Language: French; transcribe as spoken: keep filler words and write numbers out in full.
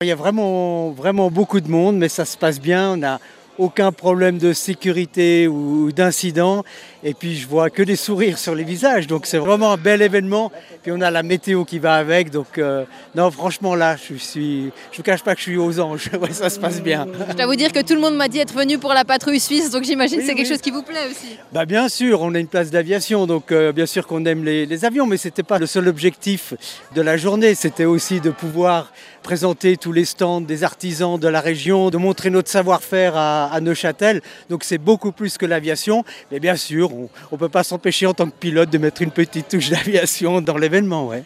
Il y a vraiment, vraiment beaucoup de monde, mais ça se passe bien. On n'a aucun problème de sécurité ou d'incident. Et puis je vois que des sourires sur les visages. Donc c'est vraiment un bel événement. Puis on a la météo qui va avec. Donc euh, non, franchement là, je suis, je vous cache pas que je suis aux anges. Ouais, ça se passe bien. Je dois vous dire que tout le monde m'a dit être venu pour la patrouille suisse, donc j'imagine Oui, que c'est quelque oui. chose qui vous plaît aussi. Bah bien sûr, on a une place d'aviation, donc euh, bien sûr qu'on aime les, les avions, mais ce n'était pas le seul objectif de la journée. C'était aussi de pouvoir présenter tous les stands des artisans de la région, de montrer notre savoir-faire à, à Neuchâtel. Donc c'est beaucoup plus que l'aviation, mais bien sûr, on ne peut pas s'empêcher en tant que pilote de mettre une petite touche d'aviation dans l'événement. Ouais.